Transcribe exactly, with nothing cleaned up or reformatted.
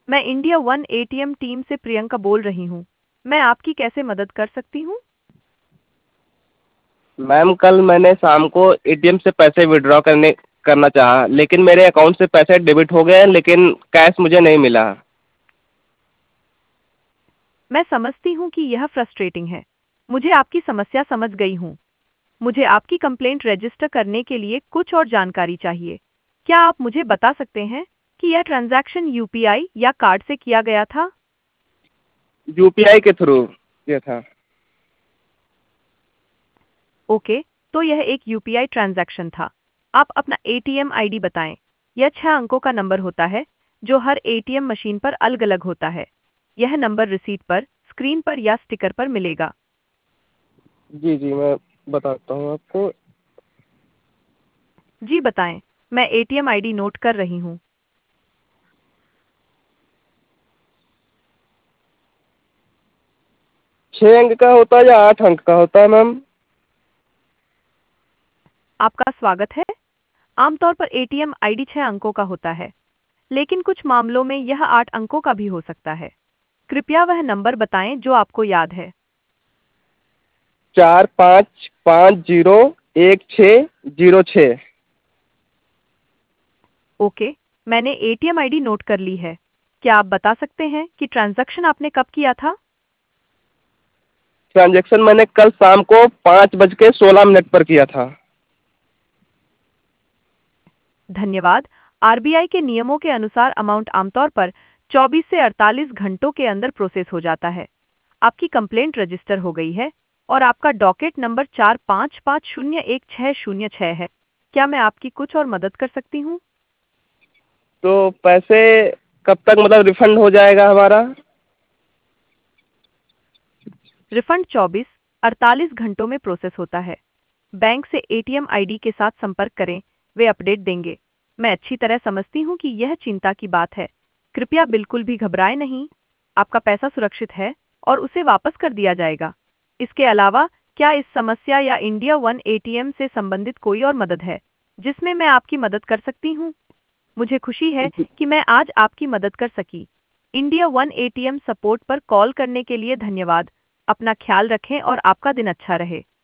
मैं India one ATM team से प्रियंका बोल रही हूँ। मैं आपकी कैसे मदद कर सकती हूँ? मैम कल मैंने शाम को एटीएम से पैसे विड्रॉ करने करना चाहा, लेकिन मेरे अकाउंट से पैसे डेबिट हो गए हैं, लेकिन कैश मुझे नहीं मिला। मैं समझती हूँ कि यह फ्रस्ट्रेटिंग है। मुझे आपकी समस्या समझ गई हूँ। मुझे आपकी कंप्लेंट रजिस्टर करने के लिए कुछ और जानकारी चाहिए। क्या आप मुझे बता सकते हैं कि यह ट्रांजैक्शन यूपीआई या कार्ड से किया गया था? यूपीआई के थ्रू किया था। ओके, तो यह एक यूपीआई ट्रांजैक्शन था। आप अपना एटीएम आईडी बताएं। यह छह अंकों का नंबर होता है जो हर एटीएम मशीन पर अलग-अलग होता है। यह नंबर रिसीट पर, स्क्रीन पर या स्टिकर पर मिलेगा। जी जी, मैं बताता हूँ आपको। जी बताएं, मैं एटीएम आईडी नोट कर रही हूँ। छः अंक का होता है या आठ अंक का होता है मैम? आपका स्वागत है। आमतौर पर एटीएम आईडी छह अंकों का होता है, लेकिन कुछ मामलों में यह आठ अंकों का भी हो सकता है। कृपया वह नंबर बताएं जो आपको याद है। चार पाँच पाँच जीरो एक छः जीरो छः। ओके, मैंने एटीएम आईडी नोट कर ली है। क्या आप बता सकते हैं कि ट्रांजैक्शन आपने कब किया था? ट्रांजैक्शन मैंने कल शाम को पाँच बज के सोलह मिनट पर किया था। धन्यवाद। आरबीआई के नियमों के अनुसार अमाउंट आमतौर पर चौबीस से अड़तालीस घंटों के अंदर प्रोसेस हो जाता है। आपकी कंप्लेंट रजिस्टर हो गई है और आपका डॉकेट नंबर चार पाँच पाँच शून्य एक छः शून्य छः है। क्या मैं आपकी कुछ और मदद कर सकती हूँ? तो पैसे कब तक मतलब रिफंड हो जाएगा हमारा? रिफंड चौबीस अड़तालीस घंटों में प्रोसेस होता है। बैंक से एटीएम आईडी के साथ संपर्क करें, वे अपडेट देंगे। मैं अच्छी तरह समझती हूँ कि यह चिंता की बात है। कृपया बिल्कुल भी घबराएं नहीं। आपका पैसा सुरक्षित है और उसे वापस कर दिया जाएगा। इसके अलावा, क्या इस समस्या या इंडिया वन एटीएम से संबंधित कोई और मदद है जिसमें मैं आपकी मदद कर सकती हूँ? मुझे खुशी है कि मैं आज आपकी मदद कर सकी। इंडिया वन एटीएम सपोर्ट पर कॉल करने के लिए धन्यवाद। अपना ख्याल रखें और आपका दिन अच्छा रहे।